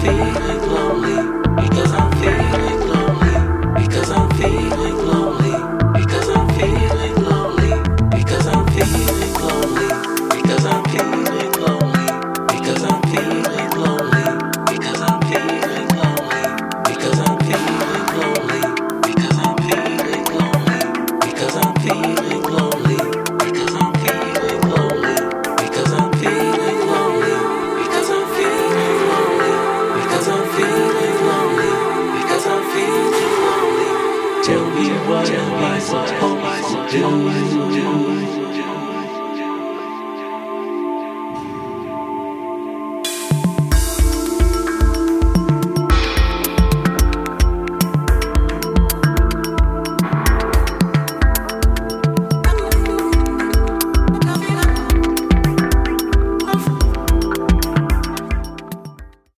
feeling lonely, because I'm feeling lonely, because I'm feeling lonely, because I'm feeling lonely, because I'm feeling lonely, because I'm feeling lonely, because I'm feeling lonely, because I'm feeling lonely, because I'm feeling lonely, because I'm feeling lonely, because I'm feeling lonely, because I'm feeling lonely, because I'm feeling lonely, because I'm feeling lonely, because I'm feeling lonely, because I'm feeling lonely. Tell me what am I supposed to do?